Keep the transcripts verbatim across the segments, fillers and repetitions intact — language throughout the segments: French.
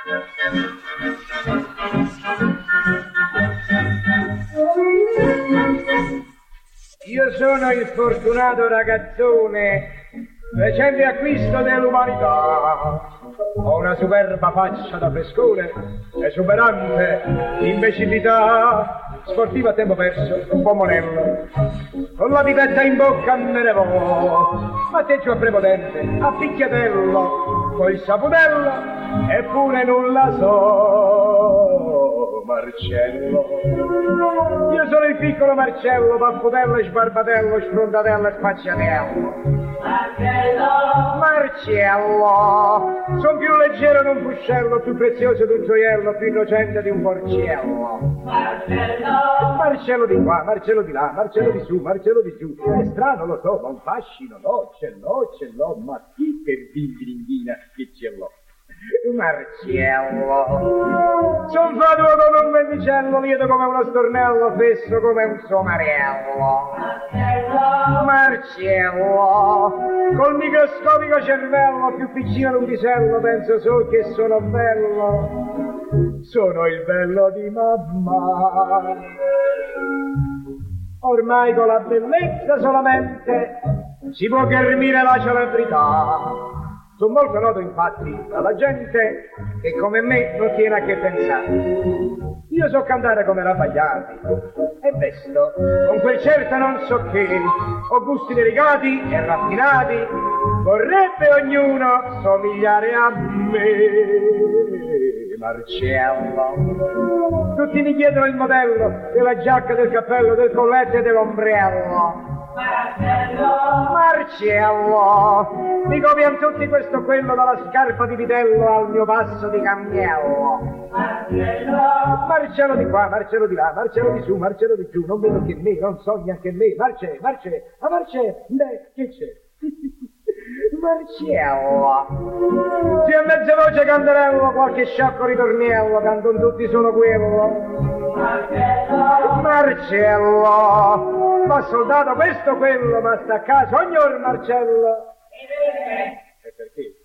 Io sono il fortunato ragazzone, recente acquisto dell'umanità. Ho una superba faccia da frescone, esuberante imbecillità. Sportivo a tempo perso, un po' monello, con la pipetta in bocca me ne vo. Ma te giù a prepotente, a picchiatello, col saputello, eppure nulla so, Marcello. Io sono il piccolo Marcello, papputello, sbarbatello, sfrontatello e spacciatello. Marcello! Marcello! Son più leggero di un fuscello, più prezioso di un gioiello, più innocente di un porciello. Marcello! Marcello di qua, Marcello di là, Marcello di su, Marcello di giù. È strano, lo so, ma un fascino, no, ce l'ho, ce l'ho, ma chi che bingringhina che ce l'ho? Marcello! Son fatuo come un vendicello, lieto come uno stornello, fesso come un somarello. Marcello! Marcello! Col microscopico cervello, più piccino di un pisello, penso solo che sono bello. Sono il bello di mamma. Ormai con la bellezza solamente si può ghermire la celebrità. Sono molto noto infatti dalla gente che come me non tiene a che pensare. Io so cantare come Raffagliati e vesto con quel certo non so che, ho gusti delicati e raffinati, vorrebbe ognuno somigliare a me. Marcello, tutti mi chiedono il modello della giacca, del cappello, del colletto e dell'ombrello. Marcello! Marcello! Mi copiano tutti questo quello, dalla scarpa di vitello al mio passo di cambiello. Marcello! Marcello di qua, Marcello di là, Marcello di su, Marcello di giù, non vedo che me, non so neanche me. Marce, Marce, a Marce, beh, che c'è? Marcello! Se a mezza voce canterello, qualche sciocco ritorniello, cantano tutti solo quello. Marcello! Marcello! Ma soldato questo o quello, ma sta a casa ogni ora Marcello. E perché?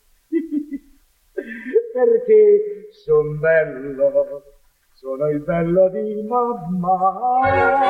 Perché son bello, sono il bello di mamma.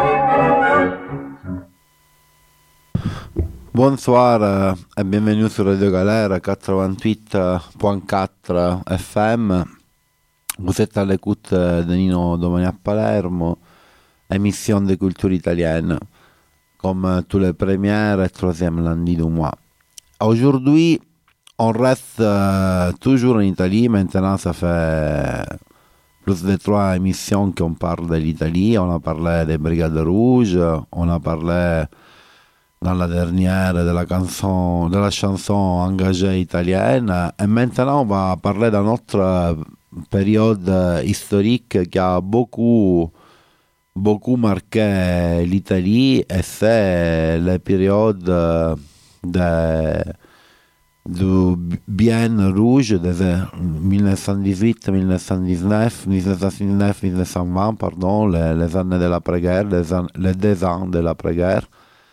Bonsoir et bienvenue sur Radio Galère quatre-vingt-huit point quatre F M. Vous êtes à l'écoute de Nino Domani à Palermo, émission de culture italienne, comme tous les premiers et troisième lundi du mois. Aujourd'hui, on reste euh, toujours en Italie. Maintenant, ça fait plus de trois émissions qu'on parle de l'Italie. On a parlé des Brigades Rouges, on a parlé dans la dernière de la, canson, de la chanson engagée italienne. Et maintenant, on va parler d'une autre période historique qui a beaucoup, beaucoup marqué l'Italie, et c'est la période de, du bien rouge de mille neuf cent dix-huit mille neuf cent dix-neuf, mille neuf cent dix-neuf mille neuf cent vingt, pardon, les, les années de l'après-guerre, les, an, les deux ans de l'après-guerre,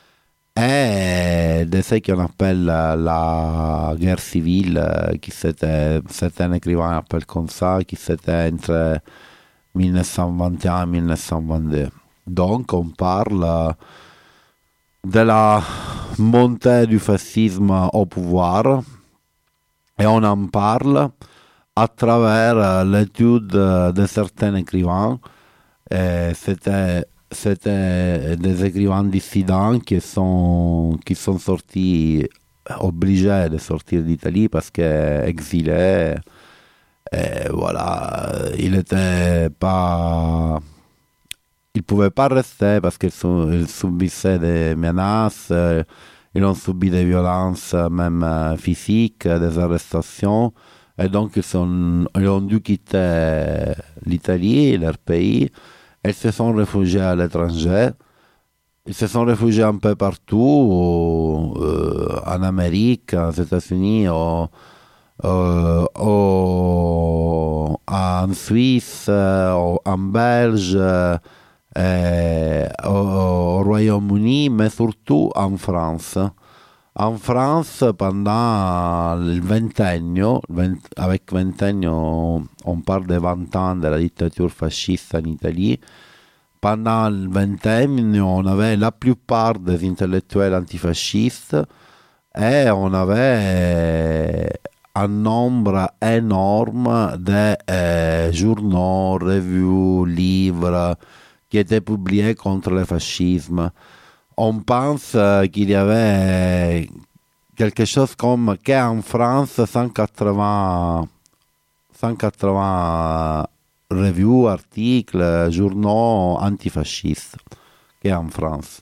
et de ce qu'on appelle la, la guerre civile, qui c'était, certains écrivains appellent comme ça, qui c'était entre mille neuf cent vingt et un et mille neuf cent vingt-deux. Donc on parle de la montée du fascisme au pouvoir, et on en parle à travers l'étude de certains écrivains. Et c'était C'était des écrivains dissidents qui sont, qui sont sortis, obligés de sortir d'Italie parce qu'exilés. Et voilà, ils n'étaient pas. Ils ne pouvaient pas rester parce qu'ils subissaient des menaces, ils ont subi des violences, même physiques, des arrestations. Et donc, ils, sont, ils ont dû quitter l'Italie, leur pays. Ils se sont réfugiés à l'étranger. Ils se sont réfugiés un peu partout, euh, en Amérique, aux États-Unis, au, euh, au, en Suisse, au, en Belge, euh, au, au Royaume-Uni, mais surtout en France. En France, pendant le vingennio, avec vingennio, on parle de vingt ans de la dictature fasciste en Italie. Pendant le vingennio, on avait la plupart des intellectuels antifascistes et on avait un nombre énorme de euh, journaux, revues, livres qui étaient publiés contre le fascisme. On pense euh, qu'il y avait quelque chose comme qu'en France, cent quatre-vingts, cent quatre-vingts revues, articles, journaux antifascistes qu'en France.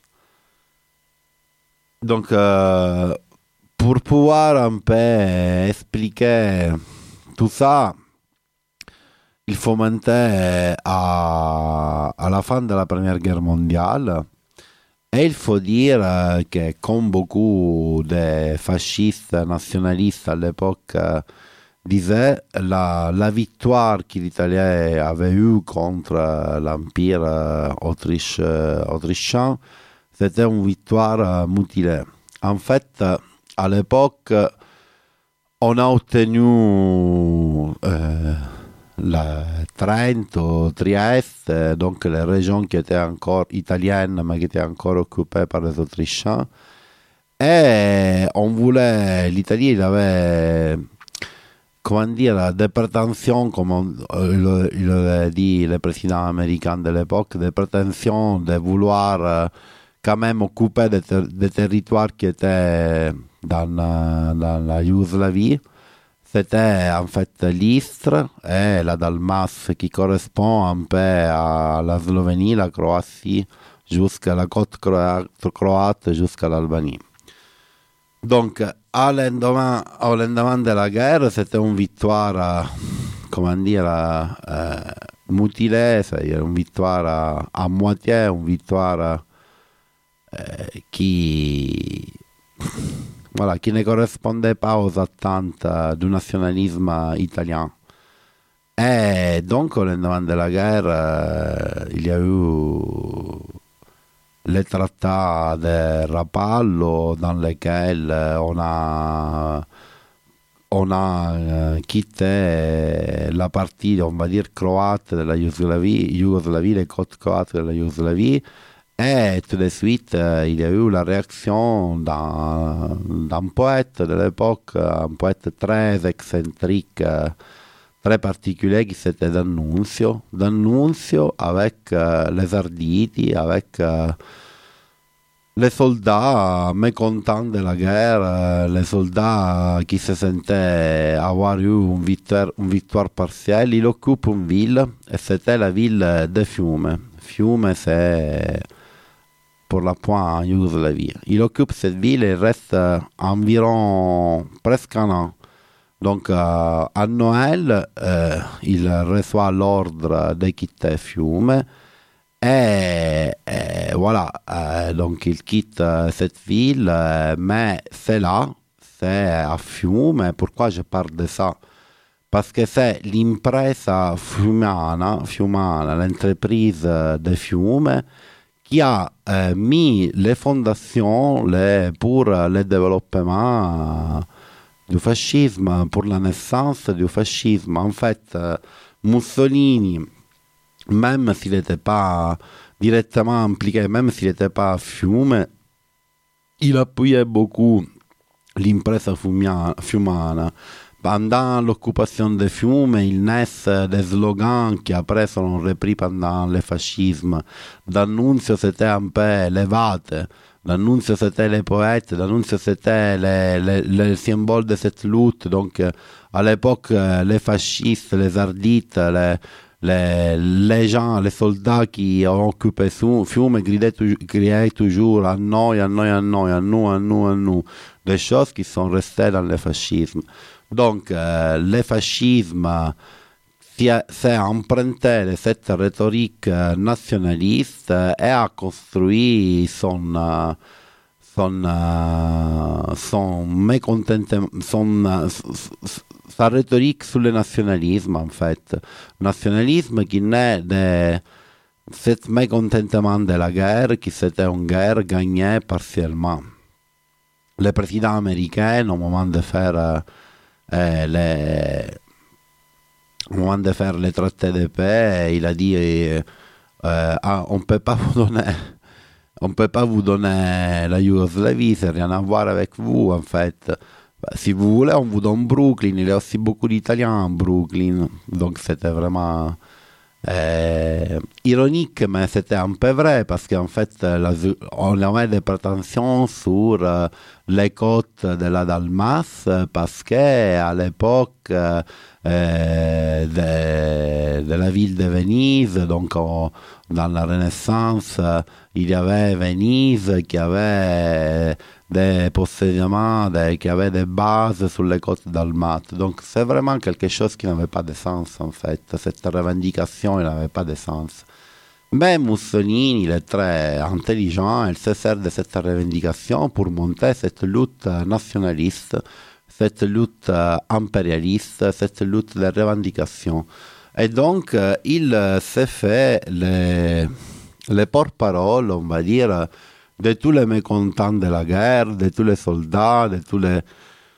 Donc, euh, pour pouvoir un peu expliquer tout ça, il faut monter à, à la fin de la Première Guerre mondiale. Et il faut dire que, comme beaucoup de fascistes nationalistes à l'époque disaient, la, la victoire que l'Italie avait eue contre l'Empire autriche, autrichien, c'était une victoire mutilée. En fait, à l'époque, on a obtenu euh, la Trento, Trieste, donc les régions qui étaient encore italiennes mais qui étaient encore occupées par les Autrichiens. Et on voulait, l'Italie il avait, comment dire, des prétentions, comme on, il, il avait dit le président américain de l'époque, des prétentions de vouloir euh, quand même occuper des, ter- des territoires qui étaient dans, dans la Yougoslavie. C'était en fait l'Istre et la Dalmace qui correspond un peu à la Slovénie, la Croatie, jusqu'à la côte croate, jusqu'à l'Albanie. Donc, à l'endemain, au lendemain de la guerre, c'était une victoire, comment dire, euh, mutilée, c'est-à-dire une victoire à, à moitié, une victoire euh, qui... Voilà, qui ne corrispondait pas aux attentes du nationalisme italien. Et donc, au lendemain de la guerre, euh, il y a eu les traitats de Rapallo dans lesquels on a, on a euh, quitté la partie, on va dire, croate de la Yougoslavie, Yougoslavie les côtes croates de la Yougoslavie. Et tout de suite, euh, il y a eu la réaction d'un, d'un poète de l'époque, un poète très excentrique, euh, très particulier, qui c'était D'Annunzio. D'Annunzio avec euh, les arditi, avec euh, les soldats mécontents de la guerre, euh, les soldats qui se sentaient avoir eu une victoire, une victoire partielle. Il occupe une ville, et c'était la ville de Fiume. Fiume, c'est... pour la pointe en Yougoslavie. Il occupe cette ville et reste euh, environ presque un an. Donc, euh, à Noël, euh, il reçoit l'ordre de quitter Fiume. Et, et voilà, euh, donc il quitte euh, cette ville, euh, mais c'est là, c'est à Fiume. Pourquoi je parle de ça? Parce que c'est l'impresa fiumana, fiumana l'entreprise de Fiume, qui a euh, mis les fondations les, pour le développement euh, du fascisme, pour la naissance du fascisme. En fait, euh, Mussolini, même s'il n'était pas directement impliqué, même s'il n'était pas à Fiume, il appuyait beaucoup l'impresa fiumana. Pendant l'occupation de Fiume, il naissent des slogans qui après sont repris pendant le fascisme. D'Annunzio, c'était un peu les vates. D'Annunzio, c'était les poètes. D'Annunzio, c'était le, le, le symbole de cette lutte. Donc, à l'époque, les fascistes, les ardites, les, les, les gens, les soldats qui ont occupé Fiume criaient, criaient toujours « à noi, à noi, à noi, à nous, à nous, à nous ». Des choses qui sont restées dans le fascisme. Donc, euh, le fascisme s'est emprunté de cette rhétorique nationaliste et a construit son, son, son mécontentement, son, sa rhétorique sur le nationalisme, en fait. Nationalisme qui naît de ce mécontentement de la guerre, qui c'était une guerre gagnée partiellement. le présidents américains, au moment de faire euh, les, au moment de faire les traités de paix, il a dit euh, ah, on peut pas vous donner, on peut pas vous donner la Yougoslavie, c'est rien à voir avec vous en fait. Si vous voulez, on vous donne Brooklyn. Il y a aussi beaucoup d'Italiens à Brooklyn, donc c'était vraiment Euh, ironique, mais c'était un peu vrai parce qu'en fait, la, on avait des prétentions sur euh, les côtes de la Dalmace parce qu'à l'époque euh, de, de la ville de Venise, donc on, dans la Renaissance, euh, il y avait Venise qui avait des possédements, des, qui avait des bases sur les côtes dalmates. Donc c'est vraiment quelque chose qui n'avait pas de sens en fait. Cette revendication n'avait pas de sens. Mais Mussolini, il est très intelligent, il se sert de cette revendication pour monter cette lutte nationaliste, cette lutte impérialiste, cette lutte de revendication. Et donc euh, il euh, s'est fait les, les porte-parole, on va dire, de tous les mécontents de la guerre, de tous les soldats, de tous les...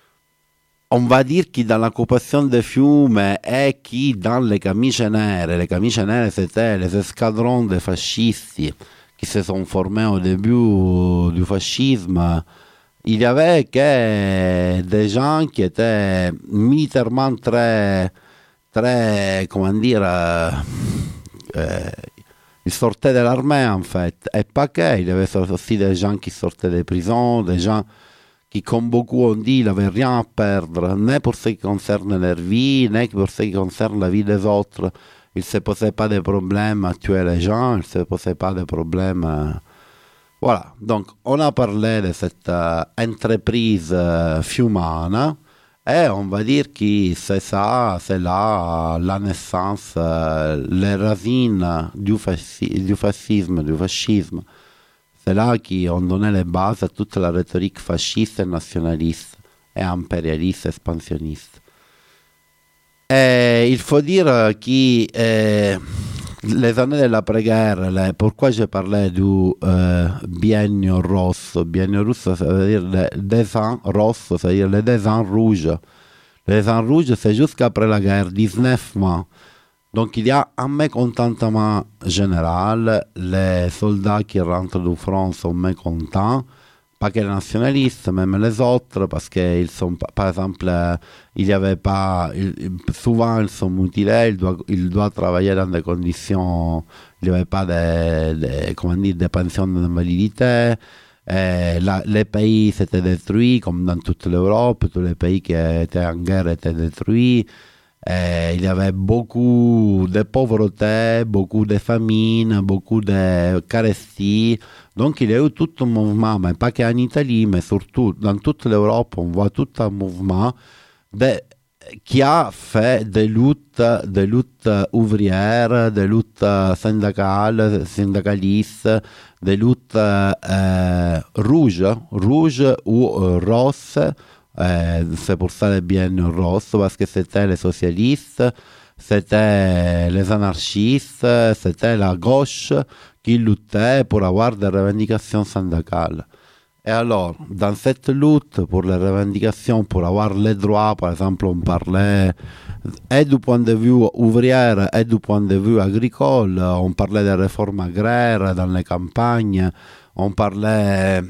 On va dire qui dans l'occupation de Fiume et qui dans les camicie nere, les camicie nere c'était les escadrons de fascistes qui se sont formés au début du fascisme. Il y avait que des gens qui étaient militairement très, très, comment dire, euh, euh, ils sortaient de l'armée en fait, et pas que, il y avait aussi des gens qui sortaient des prisons, des gens qui, comme beaucoup ont dit, n'avaient rien à perdre, ni pour ce qui concerne leur vie, ni pour ce qui concerne la vie des autres. Ils ne se posaient pas de problème à tuer les gens, ils ne se posaient pas de problème. À... Voilà, donc on a parlé de cette euh, entreprise euh, fiumana. Et on va dire que c'est ça, c'est là la naissance, euh, les racines du, fasci- du fascisme, du fascisme. C'est là qu'on donnait les bases à toute la rhétorique fasciste et nationaliste et impérialiste, expansionniste. Et il faut dire que euh, les années de l'après-guerre, les, pourquoi je parlais du euh, biennio rosso, biennio rosso, ça veut dire le, des ans rosso, ça veut dire les deux ans rouges. Les ans rouges, c'est jusqu'après la guerre, dix-neuf mois. Donc il y a un mécontentement général, les soldats qui rentrent du front sont mécontents, pas que les nationalistes, même les autres, parce qu'ils sont, par exemple, il y avait pas, souvent ils sont mutilés, ils doivent, ils doivent travailler dans des conditions, il n'y avait pas de, de, comment dire, de pension d'invalidité. Et la, les pays s'étaient détruits, comme dans toute l'Europe, tous les pays qui étaient en guerre étaient détruits. Et il y avait beaucoup de pauvreté, beaucoup de famine, beaucoup de carestie. Donc il y a eu tout un mouvement, mais pas qu'en Italie, mais surtout dans toute l'Europe, on voit tout un mouvement de, qui a fait des luttes, des luttes ouvrières, des luttes syndicales, syndicalistes, des luttes euh, rouges, rouges ou euh, roses. Euh, c'est pour ça le bien rose, parce que c'était les socialistes, c'était les anarchistes, c'était la gauche qui luttait pour avoir des revendications syndicales. Et alors, dans cette lutte pour les revendications, pour avoir les droits, par exemple, on parlait et du point de vue ouvrier et du point de vue agricole, on parlait des réformes agraires dans les campagnes, on parlait...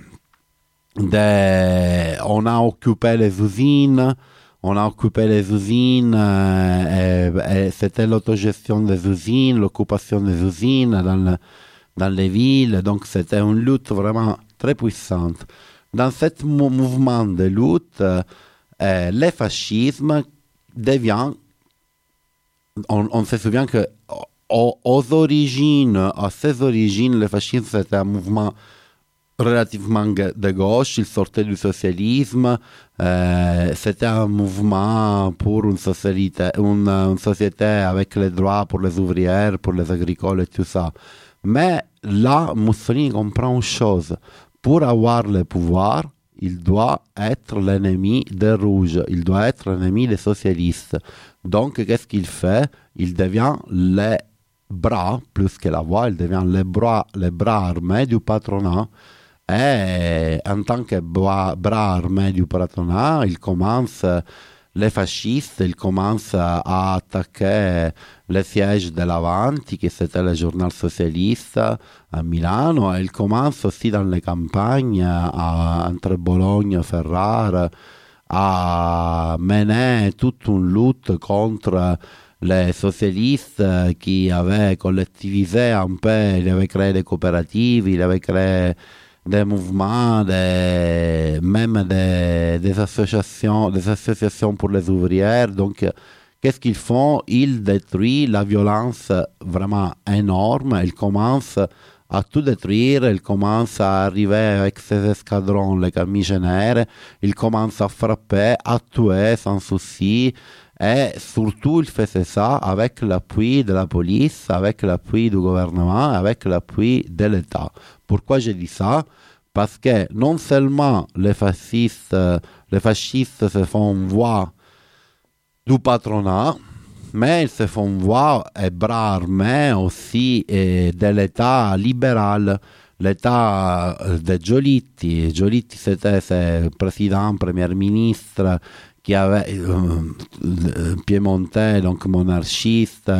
De, on a occupé les usines, on a occupé les usines, euh, et, et c'était l'autogestion des usines, l'occupation des usines dans, le, dans les villes, donc c'était une lutte vraiment très puissante. Dans ce mou- mouvement de lutte, euh, le fascisme devient, on, on se souvient que aux, aux origines, à ses origines, le fascisme c'était un mouvement relativement de gauche, il sortait du socialisme, euh, c'était un mouvement pour une société, une, une société avec les droits pour les ouvrières, pour les agricoles et tout ça. Mais là, Mussolini comprend une chose, pour avoir le pouvoir, il doit être l'ennemi des rouges, il doit être l'ennemi des socialistes. Donc, qu'est-ce qu'il fait? Il devient les bras, plus que la voix, il devient les bras, les bras armés du patronat. Et en tant que bras, bras armé du patronat, il commence, les fascistes, ils commencent à attaquer le siège de l'Avanti, qui c'était le journal socialiste à Milano, et ils commencent aussi dans les campagnes, à, entre Bologne et Ferrare, à mener toute une lutte contre les socialistes qui avaient collectivisé un peu, ils avaient créé des coopératives, ils avaient créé des mouvements, des, même des, des associations, des associations pour les ouvrières. Donc, qu'est-ce qu'ils font? Ils détruisent la violence vraiment énorme. Ils commencent à tout détruire. Ils commencent à arriver avec ces escadrons, les camises nères. Ils commencent à frapper, à tuer sans souci. Et surtout, ils faisaient ça avec l'appui de la police, avec l'appui du gouvernement, avec l'appui de l'État. Pourquoi je dis ça? Parce que non seulement les fascistes, les fascistes se font voir du patronat, mais ils se font voir et bras armés aussi et de l'État libéral, l'État de Giolitti. Giolitti, c'était ce président, premier ministre, qui avait euh, piémontais, donc monarchiste,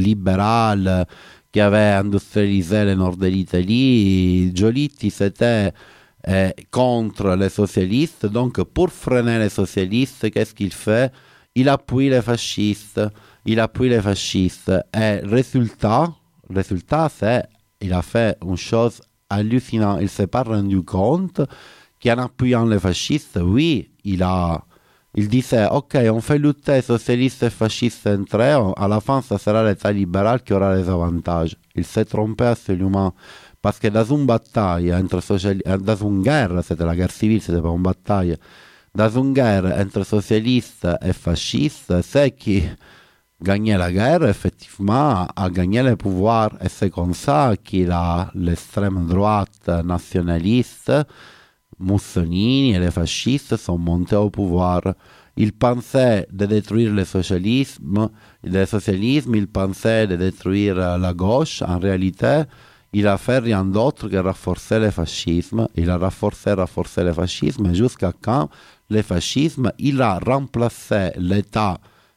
libéral, qui avait industrialisé le nord de l'Italie. Giolitti, c'était euh, contre les socialistes. Donc, pour freiner les socialistes, qu'est-ce qu'il fait? Il appuie les fascistes. Il appuie les fascistes. Et résultat, résultat, c'est il a fait une chose hallucinante. Il ne s'est pas rendu compte qu'en appuyant les fascistes, oui, il a... Il disait, ok, on fait lutter socialistes et fascistes entre eux, à la fin, ça sera l'État libéral qui aura les avantages. Il s'est trompé absolument. Parce que dans une bataille entre socialistes, dans une guerre, c'était la guerre civile, c'était pas une bataille, dans une guerre entre socialistes et fascistes, c'est qui gagnait la guerre, effectivement, a gagné le pouvoir. Et c'est comme ça qu'il a l'extrême droite nationaliste, Mussolini et les fascistes sont montés au pouvoir. Ils pensaient de détruire le socialisme, le socialisme, ils pensaient de détruire la gauche. En réalité, il a fait rien d'autre que renforcer le fascisme. Il a renforcé, renforcé le fascisme jusqu'à quand le fascisme, il a remplacé l'État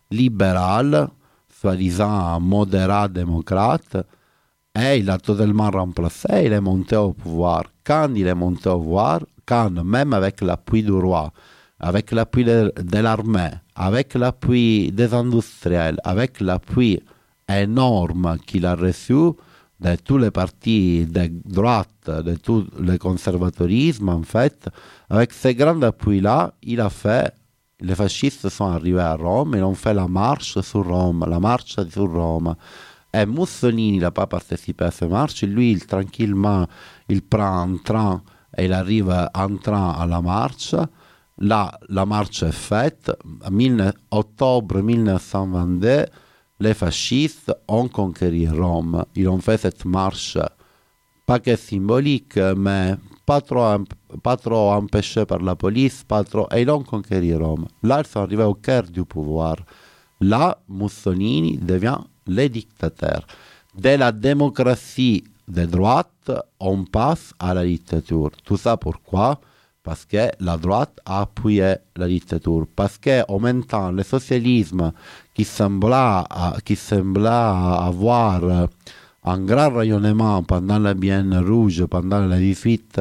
libéral, soi-disant modérat démocrate, et il a totalement remplacé, il est monté au pouvoir. Quand il est monté au pouvoir, quand même avec l'appui du roi, avec l'appui de, de l'armée, avec l'appui des industriels, avec l'appui énorme qu'il a reçu de tous les partis de droite, de tout le conservatorisme en fait, avec ce grand appui-là, il a fait, les fascistes sont arrivés à Rome, ils ont fait la marche sur Rome, la marche sur Rome. Et Mussolini n'a pas participé à cette marche, lui, il, tranquillement, il prend un train et il arrive en train à la marche. Là, la marche est faite. En octobre mille neuf cent vingt-deux, les fascistes ont conquis Rome. Ils ont fait cette marche, pas que symbolique, mais pas trop, pas trop empêchée par la police, pas trop, et ils ont conquis Rome. Là, ils sont arrivés au cœur du pouvoir. Là, Mussolini devient le dictateur. De la démocratie de droite, on passe à la dictature. Tout ça pourquoi? Parce que la droite a appuyé la dictature. Parce qu'en même temps, le socialisme qui sembla, qui sembla avoir un grand rayonnement pendant la Bienne rouge, pendant les dix-huit,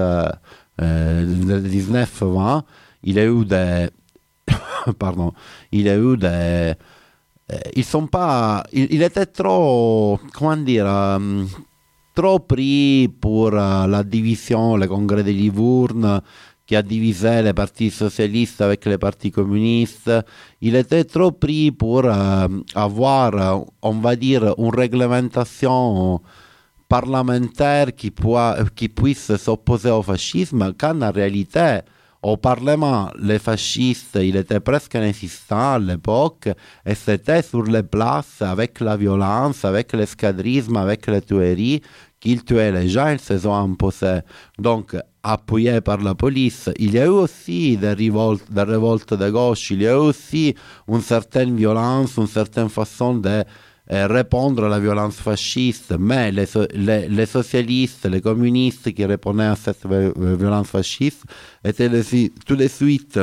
euh, dix-neuf vingt, il y a eu des... pardon, il y a eu des... Ils sont pas... Il, il était trop... Comment dire... Um, trop pris pour uh, la division, le congrès de Livourne, qui a divisé les partis socialistes avec les partis communistes. Il était trop pris pour uh, avoir, on va dire, une réglementation parlementaire qui, poi, qui puisse s'opposer au fascisme, quand en réalité, au Parlement, les fascistes, il était presque inexistant à l'époque, et c'était sur les places, avec la violence, avec l'escadrisme, avec les tueries, qu'ils tuaient les gens, ils se sont imposés. Donc, appuyés par la police, il y a eu aussi des révoltes, des révoltes de gauche, il y a eu aussi une certaine violence, une certaine façon de euh, répondre à la violence fasciste, mais les, les, les socialistes, les communistes qui répondaient à cette violence fasciste étaient les, tout de suite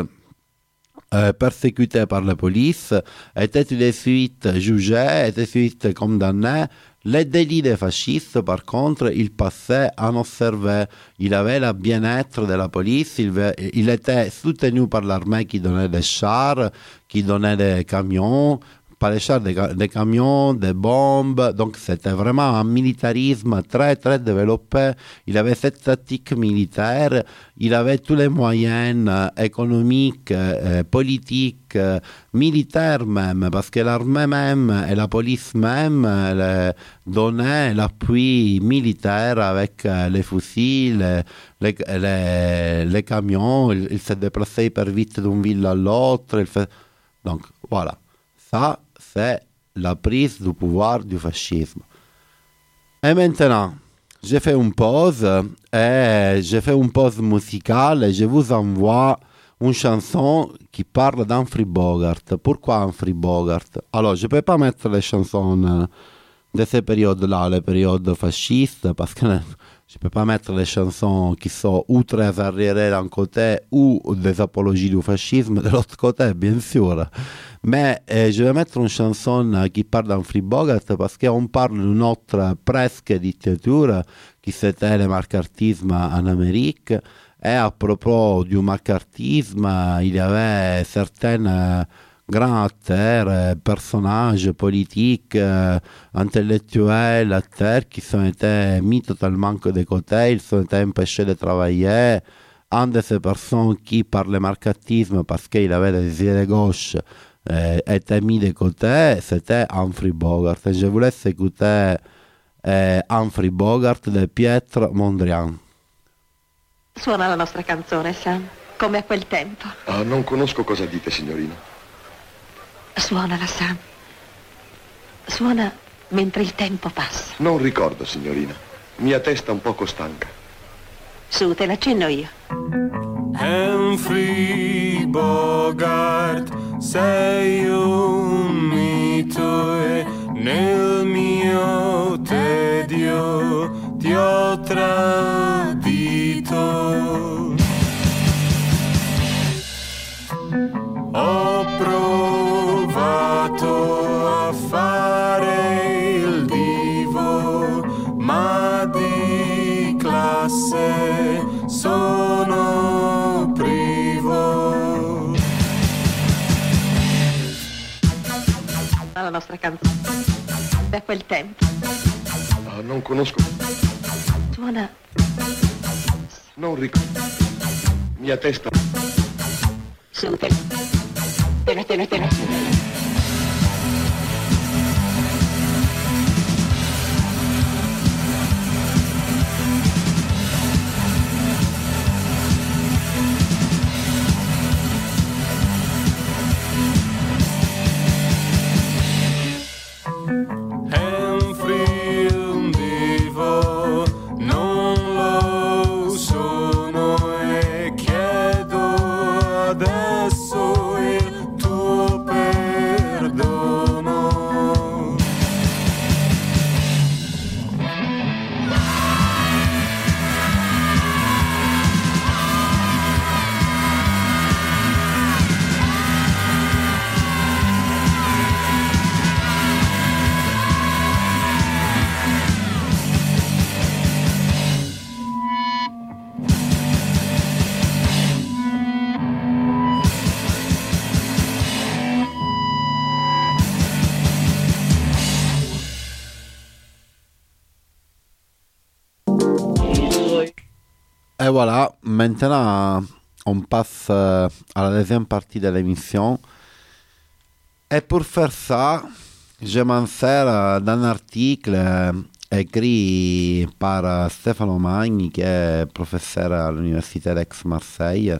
euh, persécutés par la police, étaient tout de suite jugés, étaient tout de suite condamnés. Les délits des fascistes, par contre, ils passaient inobservés. Il avait le bien-être de la police, il, il était soutenu par l'armée qui donnait des chars, qui donnait des camions, pas des chars, des, des camions, des bombes. Donc c'était vraiment un militarisme très très développé. Il avait cette tactique militaire, il avait tous les moyens euh, économiques, euh, politiques, euh, militaires même, parce que l'armée même et la police même euh, donnaient l'appui militaire avec euh, les fusils, les, les, les camions. Il, il se déplaçait hyper vite d'une ville à l'autre. Fait... Donc voilà, ça c'est la prise du pouvoir du fascisme. Et maintenant, j'ai fait une pause et j'ai fait une pause musicale et je vous envoie une chanson qui parle d'Humphrey Bogart. Pourquoi Humphrey Bogart? Alors, je ne peux pas mettre les chansons de ces périodes-là, les périodes fascistes, parce que je ne peux pas mettre les chansons qui sont ou très arriérées d'un côté ou des apologies du fascisme de l'autre côté, bien sûr. Mais eh, je vais mettre une chanson qui parle d'Humphrey Bogart parce qu'on parle d'une autre presque dictature qui c'était le macartisme en Amérique. Et à propos du macartisme, il y avait certains grands acteurs, personnages politiques, intellectuels, acteurs qui sont été mis totalement de côté, ils ont été empêchés de travailler. Un de ces personnes qui, par le macartisme, parce qu'il avait des idées de gauche, eh, était mis de côté, c'était Humphrey Bogart. Et je vous laisse écouter eh, Humphrey Bogart di Pietro Mondrian. Suona la nostra canzone, Sam, come a quel tempo. Ah, non conosco cosa dite, signorina. Suonala, Sam. Suona mentre il tempo passa. Non ricordo, signorina. Mia testa un poco stanca. Su, te l'accenno io. Humphrey Bogart, sei un mito e nel mio tedio ti ho tradito. Ho provato a fare il divo, ma di classe sono privo. La nostra canzone da quel tempo. Ah, non conosco. Suona. Non ricordo. Mia testa. Su, te. Te, te, te, te. Et voilà, maintenant on passe à la deuxième partie de l'émission. Et pour faire ça, je m'insère dans un article écrit par Stefano Magni, qui est professeur à l'université d'Aix-Marseille.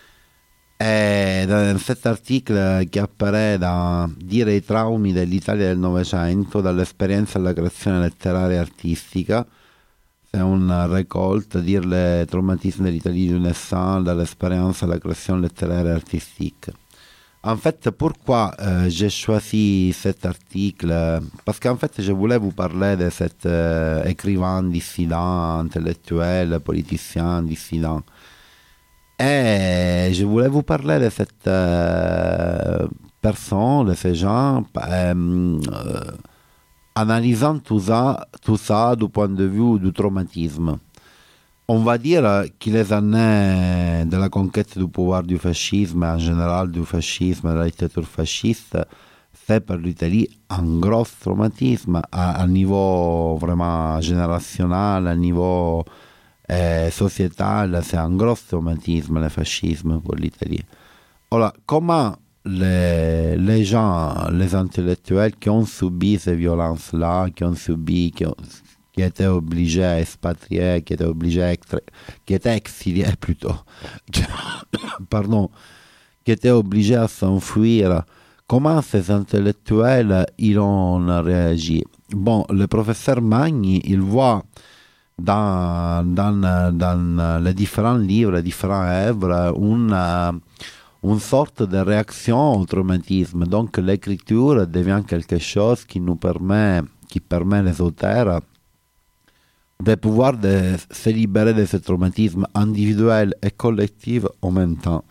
E in cet articolo che appare da Dire i traumi dell'Italia del Novecento, dall'esperienza alla creazione letteraria e artistica, c'est un récolte, dire les traumatismes de l'Italie du naissant, dall'esperienza alla creazione letteraria e artistica. En fait, pourquoi euh, j'ai choisi cet article? Parce qu'en fait, je voulais vous parler de cet euh, écrivain dissident, intellectuel, politicien dissident. Et je voulais vous parler de cette euh, personne, de ces gens, euh, euh, analysant tout ça, tout ça du point de vue du traumatisme. On va dire que les années de la conquête du pouvoir du fascisme, en général du fascisme, de la dictature fasciste, c'est pour l'Italie un gros traumatisme à un niveau vraiment générationnel, à un niveau eh, sociétal, c'est un gros traumatisme le fascisme pour l'Italie. Alors, comment les, les gens, les intellectuels qui ont subi ces violences-là, qui ont subi, qui ont, qui étaient obligés à expatrier, qui étaient obligés à extra... qui étaient exiliés plutôt, pardon, qui étaient obligés à s'enfuir. Comment ces intellectuels ils ont réagi? Bon, le professeur Magni, il voit dans, dans, dans les différents livres, les différents œuvres, une, une sorte de réaction au traumatisme. Donc l'écriture devient quelque chose qui nous permet, qui permet les auteurs de pouvoir de se libérer de ce traumatisme individuel et collectif en même temps.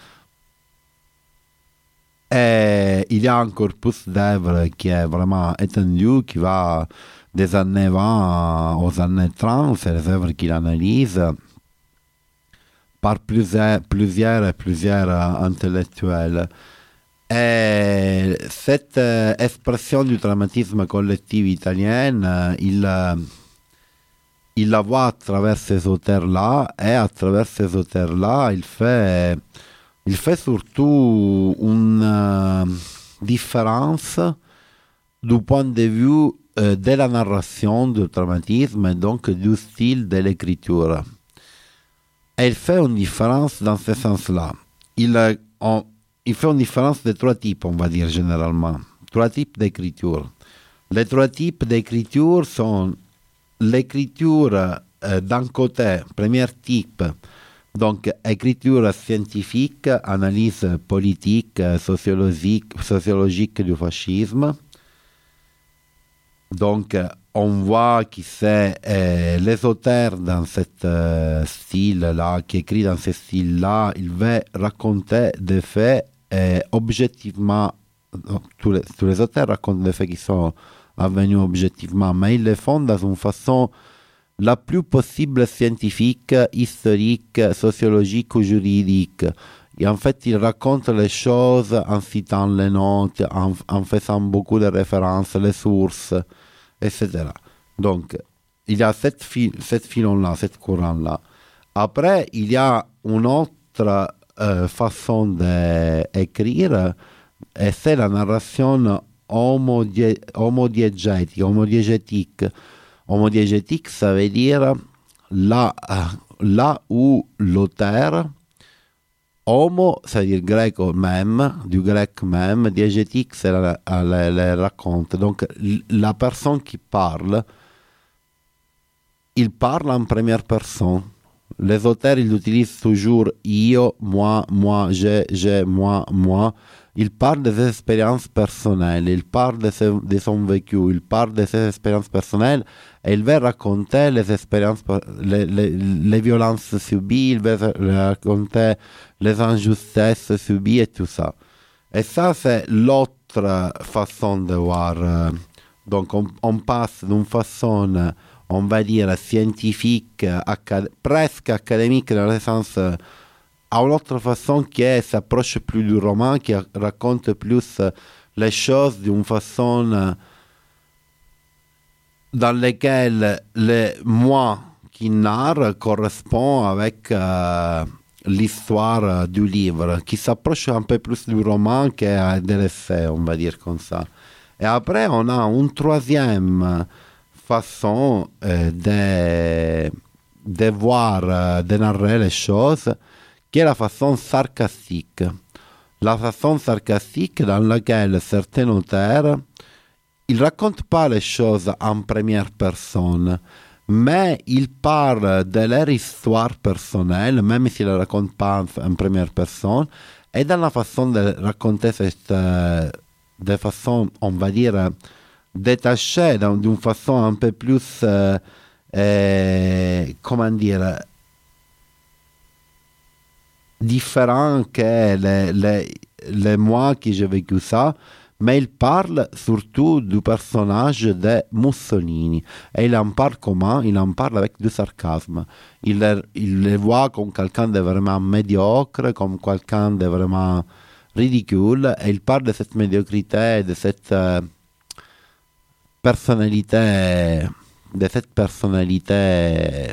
Et il y a un corpus d'œuvres qui est vraiment étendu, qui va des années vingt aux années trente, c'est les œuvres qu'il analyse par plusieurs, plusieurs, plusieurs intellectuels. Et cette euh, expression du traumatisme collectif italien, euh, il, euh, il la voit à travers ces auteurs-là, et à travers ces auteurs-là, il fait, il fait surtout une euh, différence du point de vue euh, de la narration du traumatisme, et donc du style de l'écriture. Et il fait une différence dans ce sens-là. Il, euh, on, il fait une différence de trois types, on va dire généralement. Trois types d'écriture. Les trois types d'écriture sont l'écriture euh, d'un côté, premier type, donc écriture scientifique, analyse politique, sociologique, sociologique du fascisme. Donc on voit qui c'est euh, les auteurs dans ce euh, style-là, qui écrit dans ce style-là, il veut raconter des faits euh, objectivement, tous les, tous les auteurs racontent des faits qui sont avvenus objectivement, mais ils le font dans une façon la plus possible scientifique, historique, sociologique ou juridique. Et en fait, ils racontent les choses en citant les notes, en, en faisant beaucoup de références, les sources, et cetera. Donc, il y a cette, fil- cette filon-là, cette courant-là. Après, il y a une autre euh, façon d'écrire, et c'est la narration homodie- homodiégétique. Homodiégétique. Homodiégétique, ça veut dire là, là où l'auteur, homo, ça veut dire grec même, du grec même, diégétique, c'est la, la, la raconte. Donc, la personne qui parle, il parle en première personne. Les auteurs, ils utilisent toujours io, moi, moi, je, je, moi, moi. Il parle de ses expériences personnelles, il parle de, ses, de son vécu, il parle de ses expériences personnelles et il va raconter les expériences, les, les, les violences subies, il va raconter les injustices subies et tout ça. Et ça, c'est l'autre façon de voir. Donc, on, on passe d'une façon, on va dire, scientifique, acad- presque académique, dans le sens à une autre façon qui est, s'approche plus du roman, qui raconte plus les choses d'une façon dans laquelle le moi qui narre correspond avec euh, l'histoire du livre, qui s'approche un peu plus du roman que de l'essai, on va dire comme ça. Et après, on a une troisième façon euh, de, de voir, euh, de narrer les choses, qui est la façon sarcastique. La façon sarcastique dans laquelle certains auteurs, ils ne racontent pas les choses en première personne, mais ils parlent de leur histoire personnelle, même s'ils ne la racontent pas en, en première personne, Et dans la façon de raconter cette, euh, de façon, on va dire, détachée, d'une façon un peu plus, euh, euh, comment dire, différent que les, les, les mois que j'ai vécu ça, mais il parle surtout du personnage de Mussolini. Et il en parle comment? Il en parle avec du sarcasme. Il, le- il le voit comme quelqu'un de vraiment médiocre, comme quelqu'un de vraiment ridicule, et il parle de cette médiocrité, de cette euh, personnalité, de cette personnalité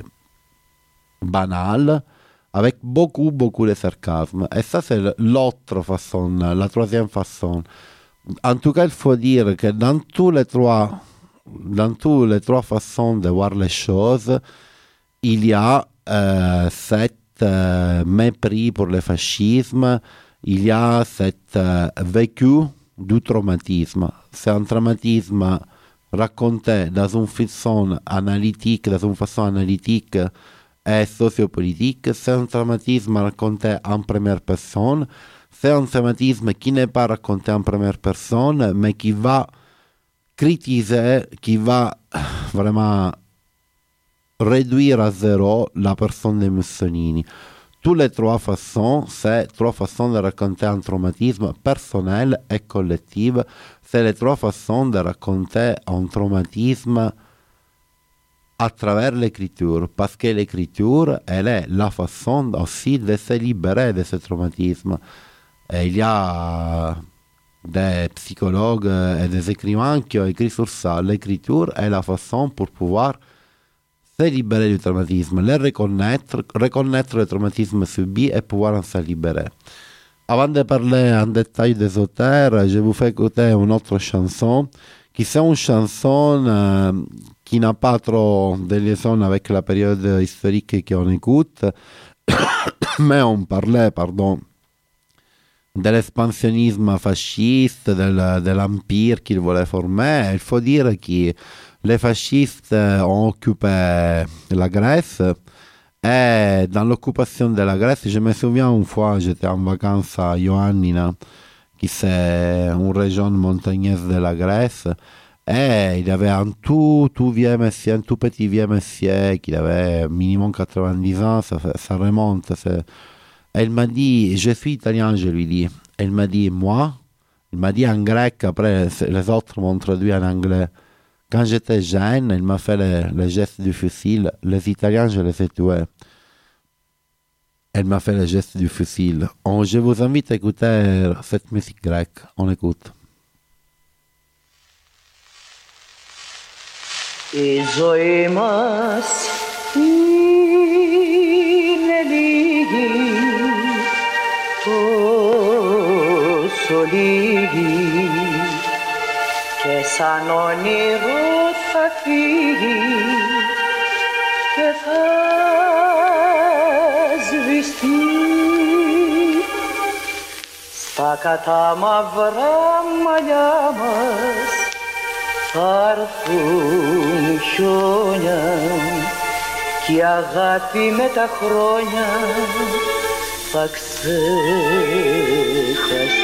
banale, avec beaucoup, beaucoup de sarcasme. Et ça, c'est l'autre façon, la troisième façon. En tout cas, il faut dire que dans tous les trois, dans toutes les trois façons de voir les choses, il y a euh, cet euh, mépris pour le fascisme, il y a cet euh, vécu du traumatisme. C'est un traumatisme raconté dans une façon analytique, dans une façon analytique et sociopolitique. C'est un traumatisme raconté en première personne. C'est un traumatisme qui n'est pas raconté en première personne, mais qui va critiquer, qui va vraiment réduire à zéro la personne de Mussolini. Toutes les trois façons, c'est trois façons de raconter un traumatisme personnel et collectif. C'est les trois façons de raconter un traumatisme à travers l'écriture, parce que l'écriture, elle est la façon aussi de se libérer de ce traumatisme. Et il y a des psychologues et des écrivains qui ont écrit sur ça. L'écriture est la façon pour pouvoir se libérer du traumatisme, le reconnaître, reconnaître le traumatisme subi et pouvoir en se libérer. Avant de parler en détail des auteurs, je vous fais écouter une autre chanson, qui c'est une chanson euh, qui n'a pas trop de liaison avec la période historique qu'on écoute, mais on parlait, pardon, de l'expansionnisme fasciste, de, de l'empire qu'il voulait former. Il faut dire que les fascistes ont occupé la Grèce, et dans l'occupation de la Grèce, je me souviens une fois, j'étais en vacances à Ioannina, qui c'est une région montagneuse de la Grèce, et il y avait un tout, tout vieux monsieur, un tout petit vieux monsieur qui avait minimum quatre-vingt-dix ans, ça, ça remonte. C'est... Et il m'a dit, je suis italien, je lui dis. Et il m'a dit, moi, il m'a dit en grec, après les autres m'ont traduit en anglais. Quand j'étais jeune, il m'a fait le, le geste du fusil. Les Italiens, je les ai tués. Elle m'a fait le geste du fusil. On, je vous invite à écouter cette musique grecque. On écoute. Η ζωή μας είναι λίγη, τόσο λίγη, και σαν όνειρο θα φύγει και θα σβηστεί στα κατάμαυρα μαλλιά μας. Θα έρθουν χιόνια κι η αγάπη με τα χρόνια θα ξεχαστεί.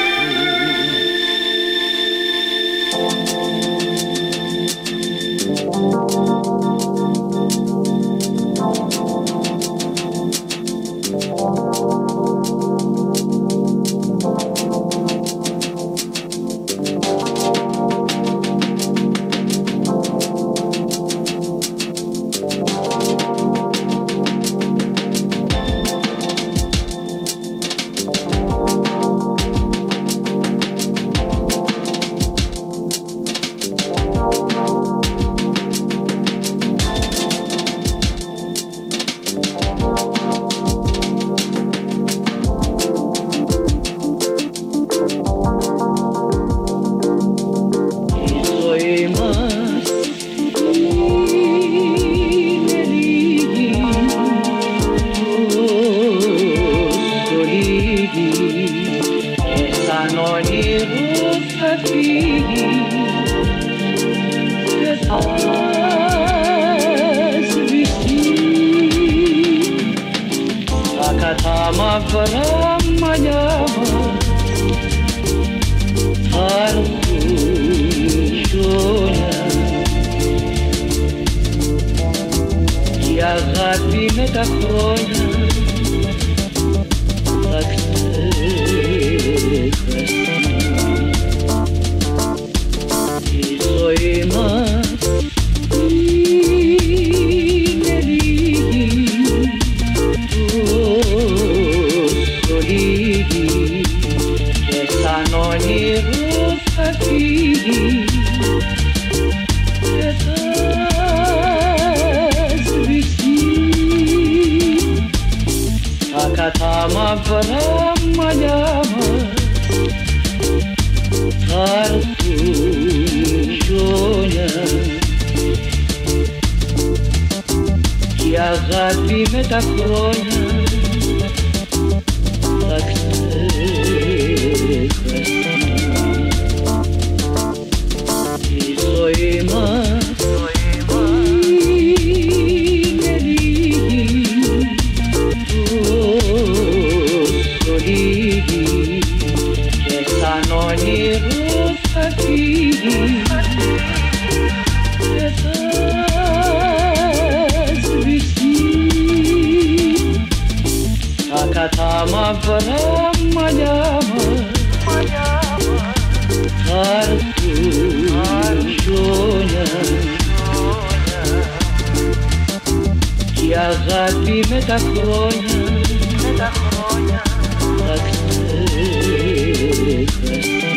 αγάπη με τα χρόνια θα ξεχαστεί. Η ζωή μας είναι λίγη, τόσο λίγη, και σαν όνειρο θα φύγει και θα σβηστεί. Στα κατάμαυρα μαλλιά μας θα έρθουν χιόνια και η αγάπη με τα χρόνια θα ξεχαστεί. Η ζωή μας είναι λίγη, τόσο λίγη, και σαν όνειρο θα φύγει και θα σβηστεί. Τα κατάμαυρα μαλλιά μας θα έρθουν χιόνια και η αγάπη με τα χρόνια θα ξεχαστεί.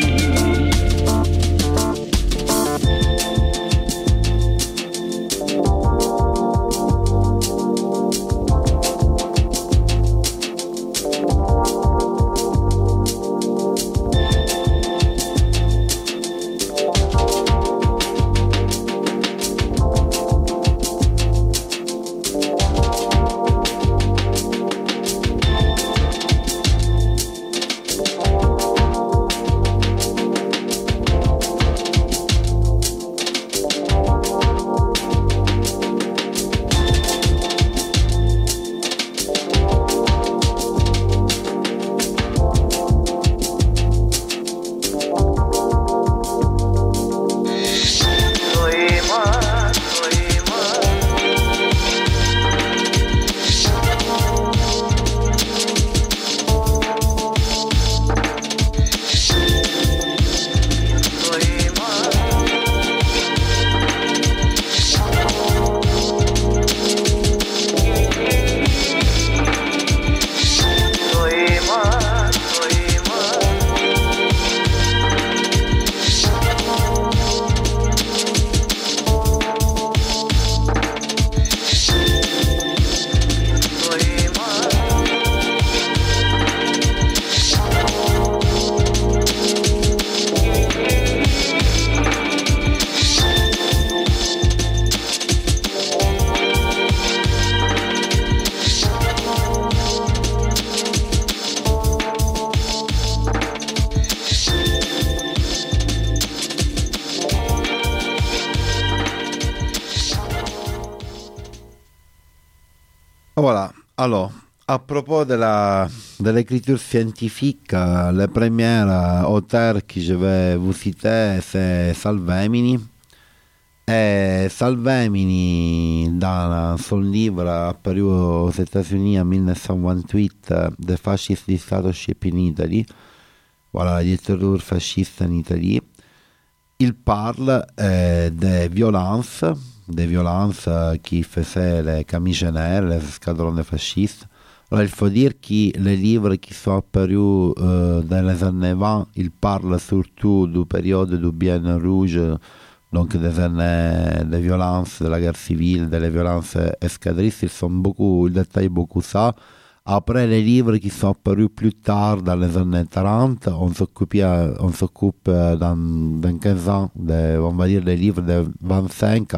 Voilà. Alors, à propos de la de l'écriture scientifique, le premier auteur que je vais vous citer, c'est Salvemini. Et Salvemini, dans son livre apparu aux États-Unis en dix-neuf cent vingt-huit, The Fascist Dictatorship in Italy, voilà, la dictature fasciste en Italie, il parle euh, des violences, des violences euh, qui faisaient les camisionnaires, les escadrons fascistes. Alors, il faut dire que les livres qui sont apparus euh, dans les années vingt, ils parlent surtout du période du bien rouge, donc des années de violence de la guerre civile, des violences escadristes. Ils, sont beaucoup, ils détaillent beaucoup ça. Après, les livres qui sont apparus plus tard, dans les années trente, on s'occupe, on s'occupe dans, dans quinze ans, de, on va dire des livres de vingt-cinq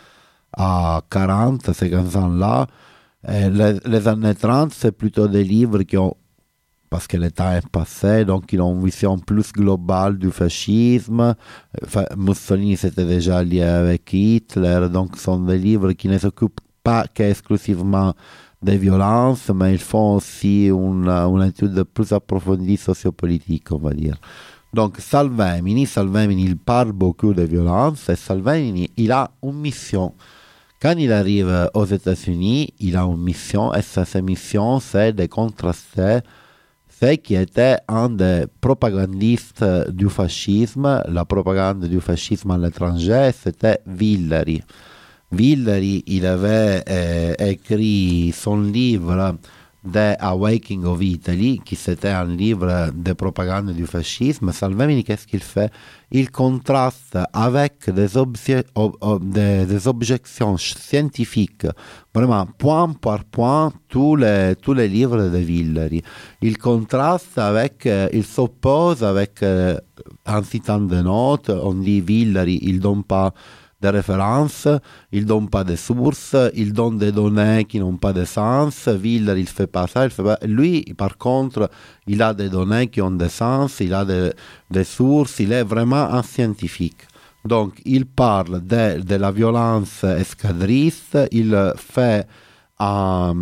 à quarante, ces quinze ans-là. Et les, les années trente, c'est plutôt des livres qui ont, parce que le temps est passé, donc ils ont une vision plus globale du fascisme. Enfin, Mussolini s'était déjà lié avec Hitler, donc ce sont des livres qui ne s'occupent pas qu'exclusivement des violences, mais ils font aussi une, une étude plus approfondie sociopolitique, on va dire. Donc Salvemini, Salvemini, il parle beaucoup de violence, et Salvemini, il a une mission Quand il arrive aux États-Unis, il a une mission, et sa, sa mission, c'est de contraster ce qui était un des propagandistes du fascisme, la propagande du fascisme à l'étranger, c'était Villery. Villery, il avait euh, écrit son livre The Awakening of Italy, qui c'était un livre de propagande du fascisme. Salvemini, qu'est-ce qu'il fait? Il contraste avec des, obje- ob- ob- des, des objections scientifiques, vraiment point par point, tous les, tous les livres de Villery. Il contraste avec, euh, il s'oppose avec, euh, en citant des notes, on dit Villery, il ne donne pas des références, il donne pas de sources, il donne des données qui n'ont pas de sens. Villery, il fait pas ça, il fait pas... Lui, par contre, il a des données qui ont des sens, il a des, des sources, il est vraiment un scientifique. Donc, il parle de, de la violence escadriste, il fait un...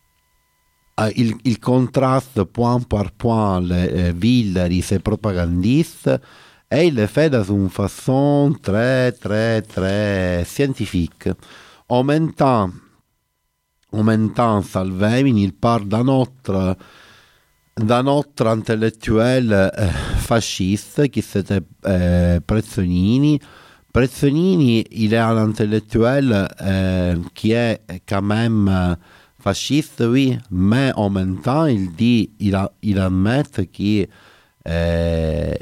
Uh, il, il contraste point par point les uh, Villery, ses propagandistes, et il le fait d'une façon très, très, très scientifique. En même temps, en même temps Salvemini, il parle d'un autre, d'un autre intellectuel euh, fasciste qui c'était euh, Prezzonini. Prezzonini, il est un intellectuel euh, qui est quand même euh, fasciste, oui, mais en même temps, il dit, il, a, il admet que euh,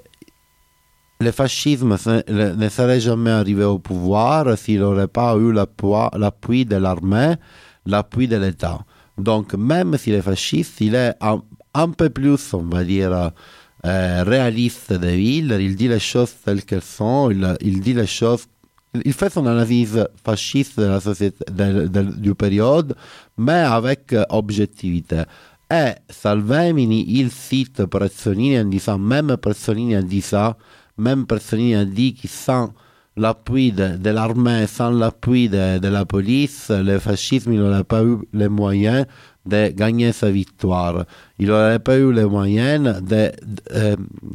le fascisme ne serait jamais arrivé au pouvoir s'il n'aurait pas eu l'appui de l'armée, l'appui de l'État. Donc, même s'il est fasciste, il est un, un peu plus, on va dire, euh, réaliste de Villery. Il dit les choses telles qu'elles sont, il, il dit les choses, il fait son analyse fasciste de la société, de, de, du période, mais avec euh, objectivité. Et Salvemini, il cite Prezzonini en disant, même Prezzonini a dit ça, même Prezzonini a dit que sans l'appui de, de l'armée, sans l'appui de, de la police, le fascisme n'aurait pas eu les moyens de gagner sa victoire. Il n'aurait pas eu les moyens de, de,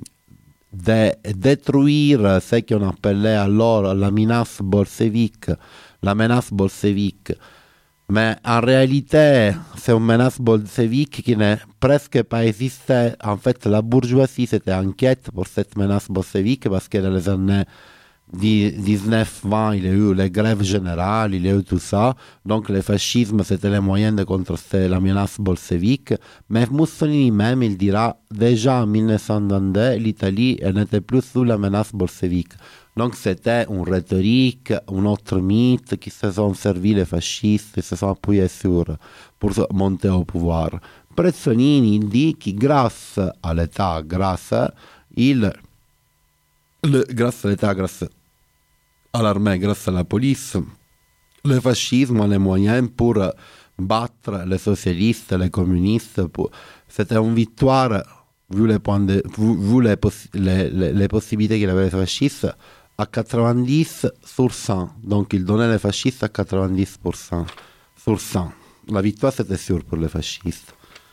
de détruire ce qu'on appelait alors la menace bolchevique, la menace bolchevique. Mais en réalité, c'est une menace bolchevique qui n'est presque pas existé. En fait, la bourgeoisie s'était inquiète pour cette menace bolchevique parce que dans les années dix-neuf vingt, il y a eu les grèves générales, il y a eu tout ça. Donc, le fascisme, c'était le moyen de contraster la menace bolchevique. Mais Mussolini même, il dira, déjà en mille neuf cent vingt-deux, l'Italie n'était plus sous la menace bolchevique. Donc c'était une rhétorique, un autre mythe qui se sont servis les fascistes, qui se sont appuyés sur pour monter au pouvoir. Prezzonini dit que grâce à l'État, grâce, il, le, grâce à l'État, grâce à l'armée, grâce à la police, le fascisme a les moyens pour battre les socialistes, les communistes. Pour... C'était une victoire, vu les, points de, vu, vu les, possi- les, les, les possibilités qu'il avait les fascistes, à quatre-vingt-dix sur cent. Donc, il donnait les fascistes à quatre-vingt-dix pour cent sur cent. La victoire, c'était sûr pour les fascistes.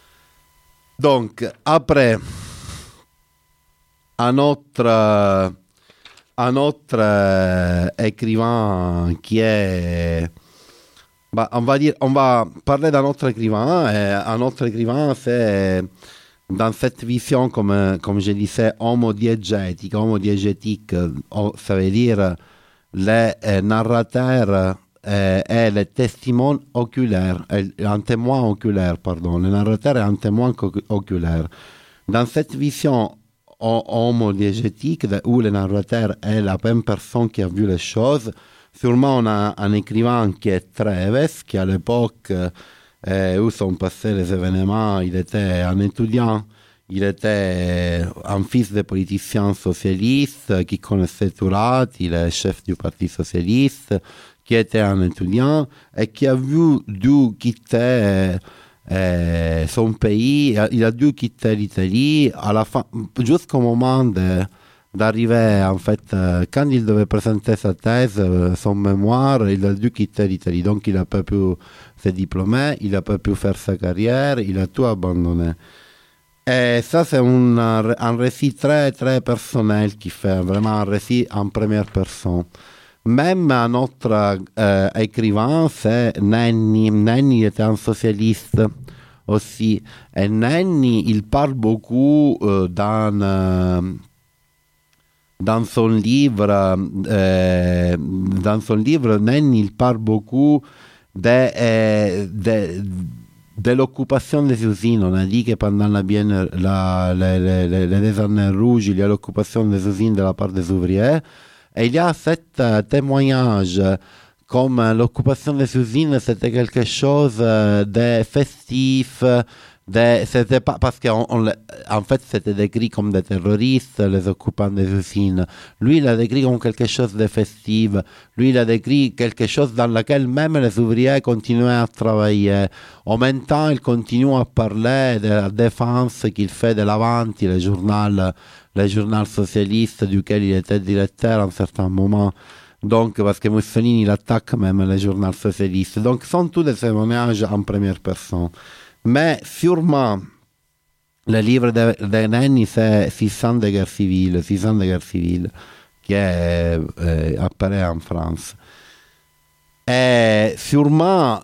Donc, après, un autre, un autre euh, écrivain qui est... Bah, on, va dire, on va parler d'un autre écrivain. Et un autre écrivain, c'est... Dans cette vision, comme, comme je disais, homodiégétique, homodiégétique, ça veut dire les euh, narrateurs euh, et les témoins oculaires, un témoin oculaire, pardon, le narrateur est un témoin oculaire. Dans cette vision homodiégétique, où le narrateur est la même personne qui a vu les choses, sûrement on a un écrivain qui est Treves, qui à l'époque... Euh, où sont passés les événements, il était un étudiant, il était un fils de politicien socialiste qui connaissait Tourat, il est chef du Parti socialiste, qui était un étudiant et qui a vu dû quitter euh, son pays, il a dû quitter l'Italie à la fin, jusqu'au moment de d'arriver, en fait, euh, quand il devait présenter sa thèse, euh, son mémoire, il a dû quitter l'Italie. Donc, il n'a pas pu se diplômer, il n'a pas pu faire sa carrière, il a tout abandonné. Et ça, c'est un, un récit très, très personnel qui fait vraiment un récit en première personne. Même un autre euh, écrivain, c'est Nenni. Nenni était un socialiste aussi. Et Nenni, il parle beaucoup euh, dans, euh, dans son livre, euh, dans son livre, Nenni, il parle beaucoup de, euh, de, de l'occupation des usines. On a dit que pendant la bienne, la, la, la, la, les années rouges, il y a l'occupation des usines de la part des ouvriers. Et il y a cet euh, témoignage, comme euh, l'occupation des usines, c'était quelque chose euh, de festif, de, c'était pas, parce qu'en en fait, c'était décrit comme des terroristes, les occupants des usines. Lui, il a décrit comme quelque chose de festif. Lui, il a décrit quelque chose dans lequel même les ouvriers continuaient à travailler. En même temps, il continue à parler de la défense qu'il fait de l'Avanti, le journal le journal socialiste duquel il était directeur à un certain moment. Donc, parce que Mussolini, il attaque même le journal socialiste. Donc, sont tous des témoignages en première personne. Mais sûrement, le livre de, de Nenni, c'est six ans de guerre civile, six ans de guerre civile, qui est, euh, apparaît en France. Et sûrement,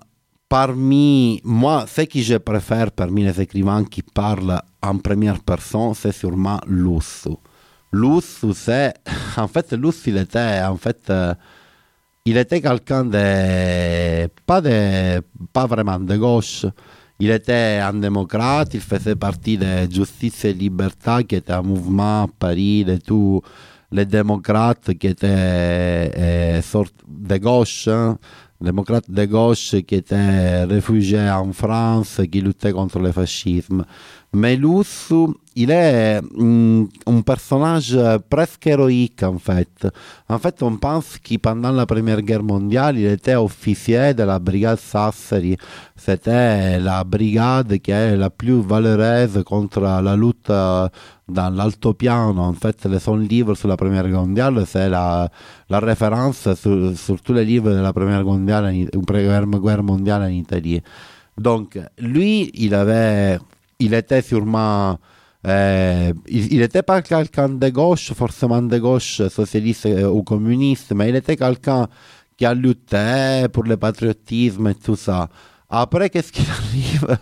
parmi moi, ce que je préfère parmi les écrivains qui parlent en première personne, c'est sûrement Lussu. Lussu, c'est... En fait, Lussu, il était... En fait, euh, il était quelqu'un de... Pas, de... pas vraiment de gauche. Il était un démocrate, il faisait partie de Justice et Libertà, qui était un mouvement à Paris de tous les démocrates qui étaient euh, sorte de gauche, hein, démocrates de gauche qui étaient réfugiés en France, qui luttaient contre le fascisme. Mais Lussu, il est mm, un personnage presque héroïque en fait. En fait, on pense que pendant la Première Guerre mondiale, il était officier de la brigade Sassari. C'était la brigade qui est la plus valeureuse contre la lutte dans l'altopiano. En fait, son livre sur la Première Guerre mondiale, c'est la, la référence sur, sur tous les livres de la Première Guerre mondiale en Italie. Donc, lui, il avait... Il était sûrement, euh, il n'était pas quelqu'un de gauche, forcément de gauche, socialiste ou communiste, mais il était quelqu'un qui a lutté pour le patriotisme et tout ça. Après, qu'est-ce qui arrive?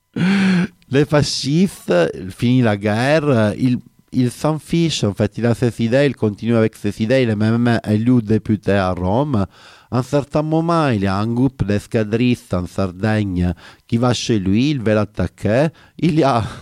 Les fascistes, finit la guerre, il, il s'en fiche, en fait, il a ses idées, il continue avec ses idées, il est même élu député à Rome. À un certain moment, il y a un groupe d'escadristes en Sardaigne qui va chez lui, il veut l'attaquer. Il y a,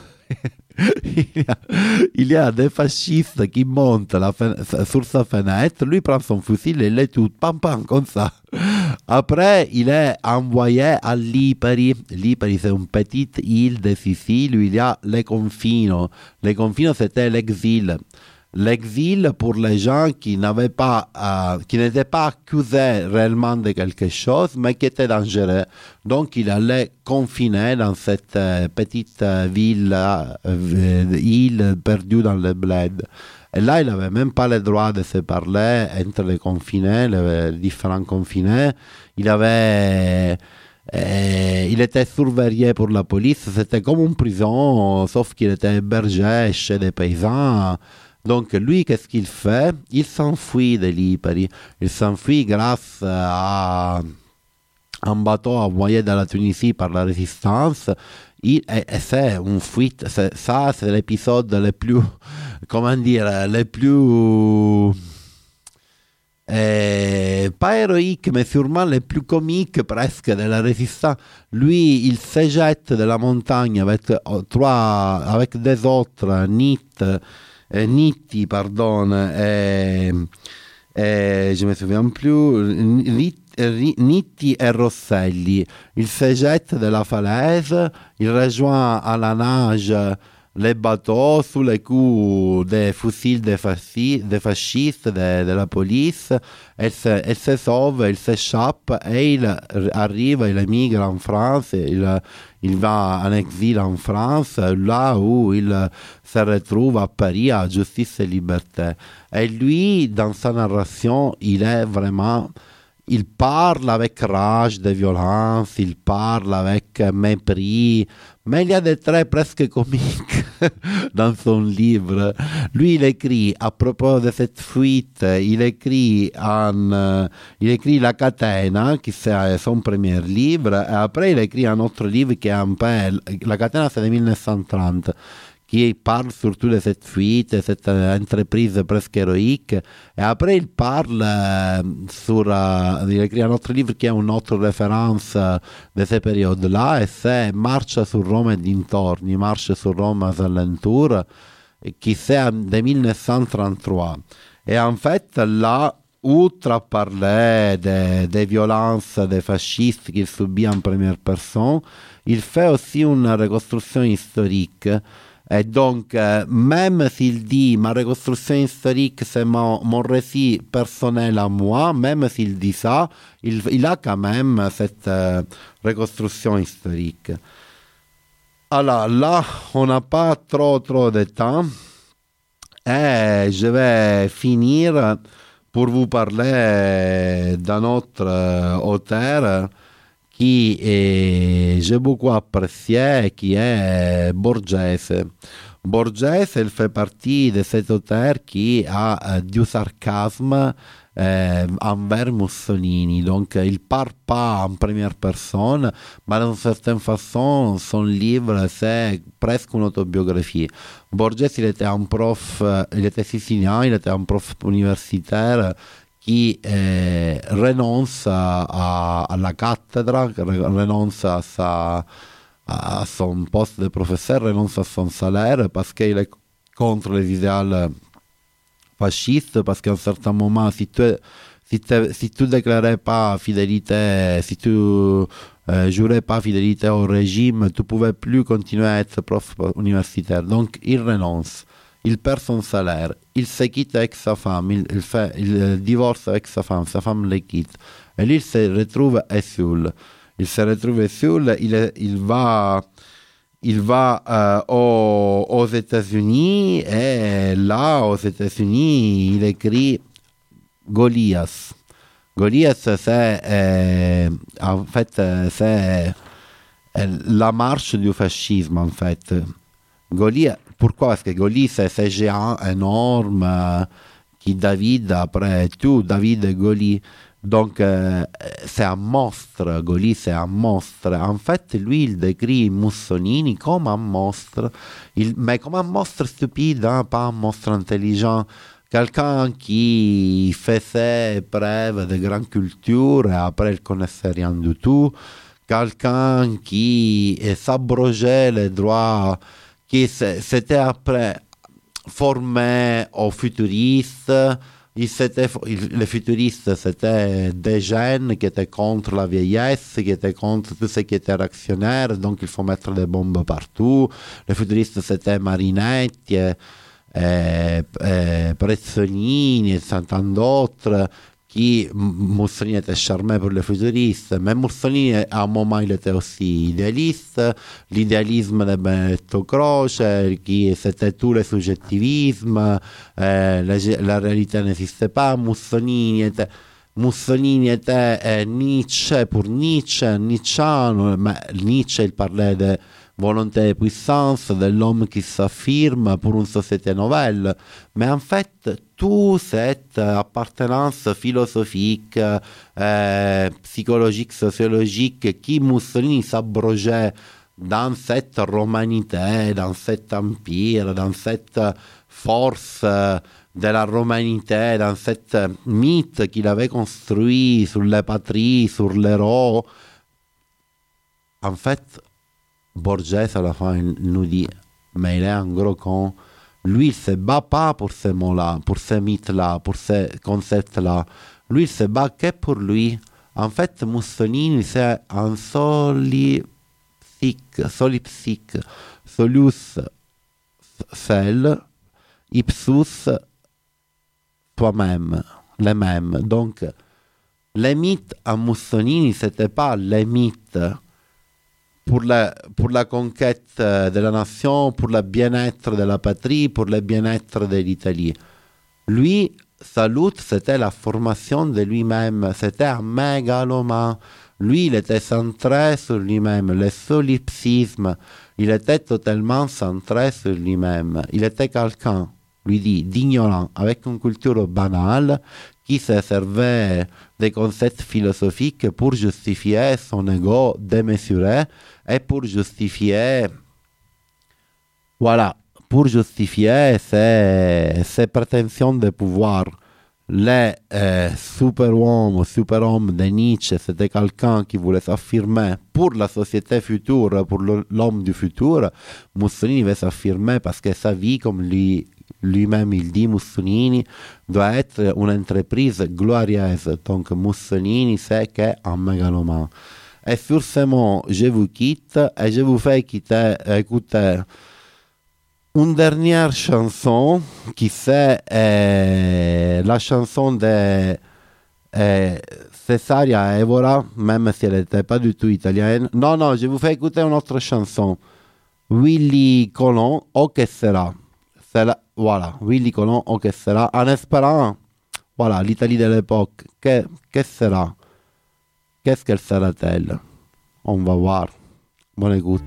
il y a, il y a des fascistes qui montent la sur sa fenêtre. Lui prend son fusil et les tue, pam pam, comme ça. Après, il est envoyé à Lipari. Lipari, c'est une petite île de Sicile où il y a les confines. Les confines, c'était l'exil. L'exil pour les gens qui n'avaient pas, euh, qui n'étaient pas accusés réellement de quelque chose, mais qui étaient dangereux. Donc, il allait confiner dans cette euh, petite euh, ville, euh, île perdue dans le bled. Et là, il n'avait même pas le droit de se parler entre les confinés, les différents confinés. Il avait... Et il était surveillé pour la police. C'était comme une prison, sauf qu'il était hébergé chez des paysans. Donc lui, qu'est-ce qu'il fait? Il s'enfuit de Lipari. Il s'enfuit grâce à un bateau envoyé de la Tunisie par la résistance. Il, et, et c'est une fuite. C'est, ça, c'est l'épisode le plus, comment dire, le plus... Eh, pas héroïque, mais sûrement le plus comique presque de la résistance. Lui, il se jette de la montagne avec, trois, avec des autres, Nit, eh, Nitti, pardon, et, et je me souviens plus, Nitti et Rosselli. Il se jette de la falaise, il rejoint à la nage les bateaux sous les coups des fusils des, fasci- des fascistes, de, de la police. Elle se, elle se sauve, il s'échappe et il arrive, il émigre en France, il, il va en exil en France, là où il se retrouve à Paris, à Justice et Liberté. Et lui, dans sa narration, il est vraiment... il parle avec rage de violence, il parle avec mépris, mais il y a des traits presque comiques dans son livre. Lui, il écrit à propos de cette fuite, il écrit, en, euh, il écrit La Catena, qui c'est son premier livre, et après il écrit un autre livre qui est un peu... La Catena, c'est de mille neuf cent trente, qui parle surtout de cette fuite, cette entreprise presque héroïque. Et après, il parle euh, sur... Euh, il écrit un autre livre qui est une autre référence euh, de ces périodes-là, et c'est Marche sur Rome et dintorni, Marche sur Rome aux alentours, qui c'est de mille neuf cent trente-trois. Et en fait, là, outre à parler des, des violences des fascistes qu'il subit en première personne, il fait aussi une reconstruction historique. Et donc, euh, même s'il dit ma reconstruction historique, c'est mon, mon récit personnel à moi, même s'il dit ça, il, il a quand même cette euh, reconstruction historique. Alors là, on n'a pas trop trop de temps et je vais finir pour vous parler d'un autre euh, auteur qui est, j'ai beaucoup apprécié, qui est Borgese. Borgese, il fait partie de cet auteur qui a euh, du sarcasme euh, envers Mussolini. Donc, il parle pas en première personne, mais d'une certaine façon, son livre, c'est presque une autobiographie. Borgese, il était un prof, il était sicilien, il était un prof universitaire qui eh, renonce à, à, alla cattedra, renonce à, sa, à son poste de professeur, renonce à son salaire parce qu'il est contre les idéaux fascistes, parce qu'à un certain moment, si tu si tu si tu déclarais pas fidélité, si tu euh, jurais pas fidélité au régime, tu pouvais plus continuer à être prof universitaire. Donc il renonce. Il perd son salaire, il se quitte avec sa femme, il, il, fait, il divorce avec sa femme, sa femme le quitte. Et lui, il se retrouve à Sioule. Il se retrouve à Sioule, il, il va, il va euh, aux, aux États-Unis, et là, aux États-Unis, il écrit Goliath. Goliath, c'est, euh, en fait, c'est euh, la marche du fascisme, en fait. Goliath. Pourquoi? Parce que Goliath, c'est ce géant énorme euh, qui David, après tout, David et Goliath. Donc, euh, c'est un monstre. Goliath, c'est un monstre. En fait, lui, il décrit Mussolini comme un monstre. Il, mais comme un monstre stupide, hein, pas un monstre intelligent. Quelqu'un qui faisait preuve de grande culture et après, il ne connaissait rien du tout. Quelqu'un qui s'abrogeait les droits, qui s'était après formé aux futuristes. Il il, les futuristes, c'était des jeunes qui étaient contre la vieillesse, qui étaient contre tout ce qui était réactionnaire, donc il faut mettre des bombes partout. Les futuristes, c'était Marinetti, et, et, et Prezzolini et tant d'autres. Qui Mussolini était charmé pour les futuristes, mais Mussolini à un moment il était aussi idéaliste, l'idéalisme de Benedetto Croce, qui c'était tout le subjectivisme, euh, la, la réalité n'existait pas. Mussolini était, Mussolini était euh, Nietzsche pour Nietzsche, Nietzscheano, mais Nietzsche il parlait de volonté et puissance, de l'homme qui s'affirme pour une société nouvelle. Mais en fait, toute cette appartenance philosophique, euh, psychologique, sociologique qui Mussolini s'abrogeait dans cette romanité, dans cet empire, dans cette force de la romanité, dans cet mythe qu'il avait construit sur les patries, sur l'héros. En fait, Borges, à la fin, il nous dit, mais il est un gros con. Lui, il ne se bat pas pour ces mots-là, pour ces mythes-là, pour ces concepts-là. Lui, il se bat que pour lui. En fait, Mussolini, c'est un solipsique, solipsique, solus seul, ipsus toi-même, les mêmes. Donc, les mythes à Mussolini, ce n'étaient pas les mythes pour la, pour la conquête de la nation, pour le bien-être de la patrie, pour le bien-être de l'Italie. Lui, sa lutte, c'était la formation de lui-même. C'était un mégalomane. Lui, il était centré sur lui-même. Le solipsisme, il était totalement centré sur lui-même. Il était quelqu'un, lui dit, d'ignorant, avec une culture banale, qui se servait des concepts philosophiques pour justifier son ego démesuré et pour justifier, voilà, pour justifier ses, ses prétentions de pouvoir. Le euh, super-homme, super-homme de Nietzsche, c'était quelqu'un qui voulait s'affirmer pour la société future, pour l'homme du futur. Mussolini veut s'affirmer parce que sa vie, comme lui, lui-même il dit, Mussolini, doit être une entreprise glorieuse. Donc Mussolini, c'est qu'un mégalomane. Et sur ce mot, je vous quitte et je vous fais quitter, écouter une dernière chanson qui c'est euh, la chanson de euh, Cesaria Evora, même si elle n'était pas du tout italienne. Non, non, je vous fais écouter une autre chanson. Willy Colon, O che sera. C'est la, voilà, Willy Colon, O che sera. En espérant, voilà, l'Italie de l'époque, que, que sera? Qu'est-ce qu'elle sera-t-elle? On va voir. Bonne écoute.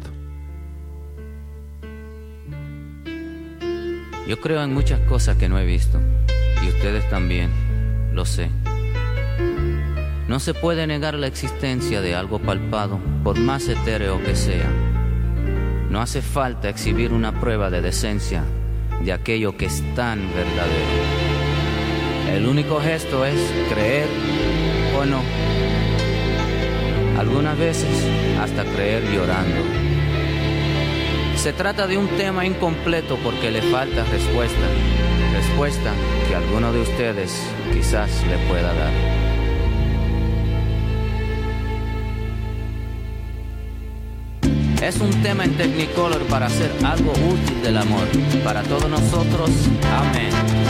Yo creo en muchas cosas que no he visto, y ustedes también, lo sé. No se puede negar la existencia de algo palpado, por más etéreo que sea. No hace falta exhibir una prueba de decencia de aquello que es tan verdadero. El único gesto es creer o no. Algunas veces hasta creer llorando. Se trata de un tema incompleto porque le falta respuesta, respuesta que alguno de ustedes quizás le pueda dar. Es un tema en Technicolor para hacer algo útil del amor, para todos nosotros, amén.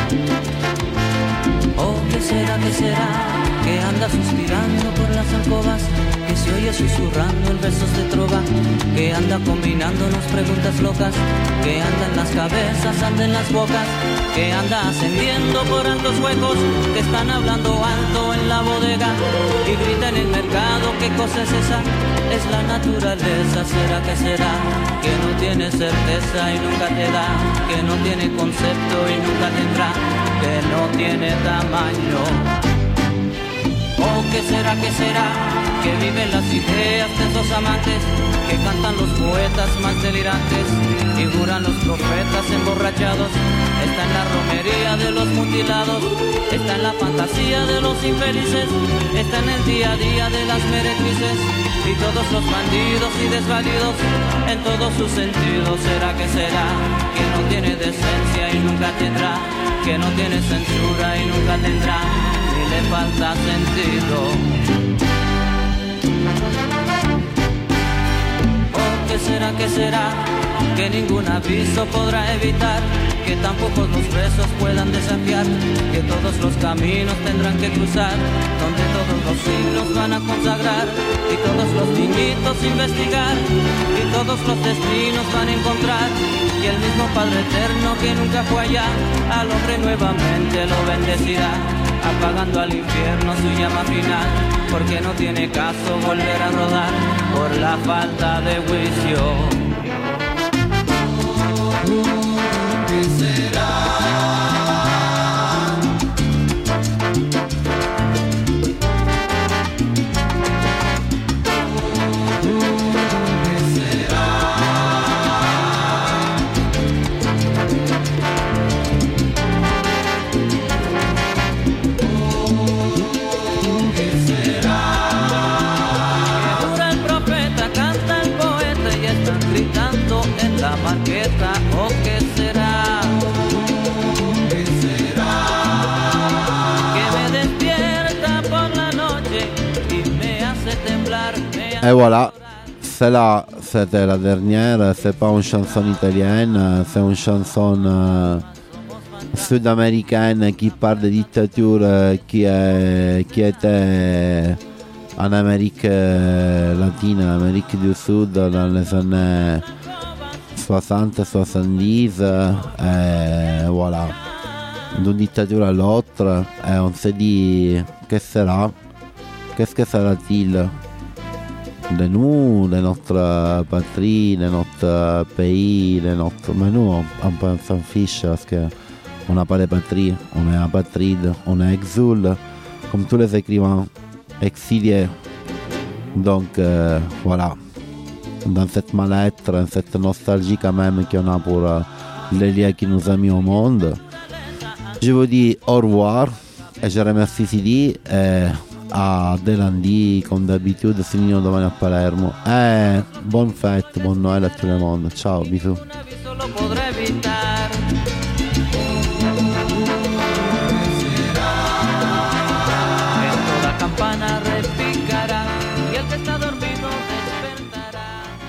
Oh, ¿qué será, qué será? Que anda suspirando por las alcobas, que se oye susurrando en versos de trova, que anda combinándonos preguntas locas, que anda en las cabezas, anda en las bocas, que anda ascendiendo por altos huecos, que están hablando alto en la bodega y grita en el mercado, ¿qué cosa es esa? Es la naturaleza, será que será, que no tiene certeza y nunca te da, que no tiene concepto y nunca tendrá, que no tiene tamaño. Oh, ¿qué será, qué será? Que viven las ideas de esos amantes, que cantan los poetas más delirantes, figuran los profetas emborrachados, está en la romería de los mutilados, está en la fantasía de los infelices, está en el día a día de las meretrices, y todos los bandidos y desvalidos, en todos sus sentidos, será que será, que no tiene decencia y nunca tendrá, que no tiene censura y nunca tendrá, ni le falta sentido. ¿Qué será, qué será? Que ningún aviso podrá evitar, que tampoco los presos puedan desafiar, que todos los caminos tendrán que cruzar, donde todos los siglos van a consagrar, y todos los niñitos investigar, y todos los destinos van a encontrar, y el mismo Padre Eterno que nunca fue allá, al hombre nuevamente lo bendecirá, apagando al infierno su llama final, porque no tiene caso volver a rodar por la falta de juicio. ¿Qué será? Marqueta, ¿o qué será? ¿Qué será? Que me despierta por la noche y me hace temblar. Me hace Et voilà, celle-là, c'était la dernière. C'est pas une chanson italienne, c'est une chanson euh, sud-américaine qui parle de dictature euh, qui, est, qui était en Amérique euh, latine, en Amérique du Sud, dans les années soixante soixante-dix, euh, voilà. d'une dictature à l'autre et on se dit qu'est-ce sera, qu'est-ce que sera-t-il de nous, de notre patrie, de notre pays, de notre... Mais nous, on, on s'en fiche parce qu'on n'a pas de patrie, on est apatride, on est exul, comme tous les écrivains exiliés. Donc euh, voilà, dans cette mal-être, dans cette nostalgie quand même qu'on a pour euh, les liens qui nous ont mis au monde, je vous dis au revoir et je remercie Sidi et à dès lundi comme d'habitude, sinon domani a Palermo. E buon fête, buon Noël a tout le monde. Ciao, bisous.